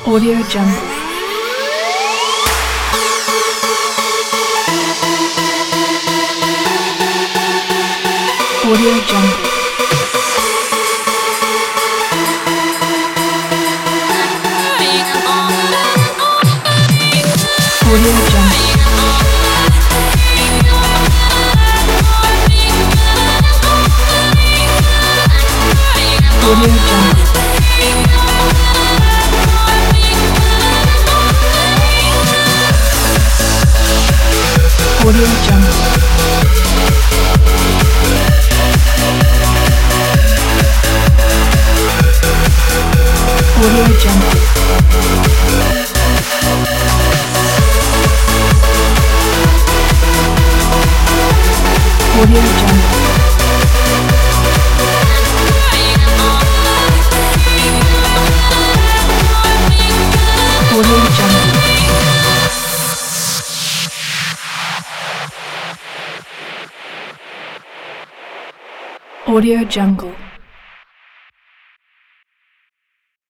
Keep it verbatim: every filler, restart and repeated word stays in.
Audio Jungle. Audio Jungle. Audio Jungle. Audio Jungle. Audio Jungle. Audio Jungle. Audio Jungle. Audio Jungle. Audio Jungle.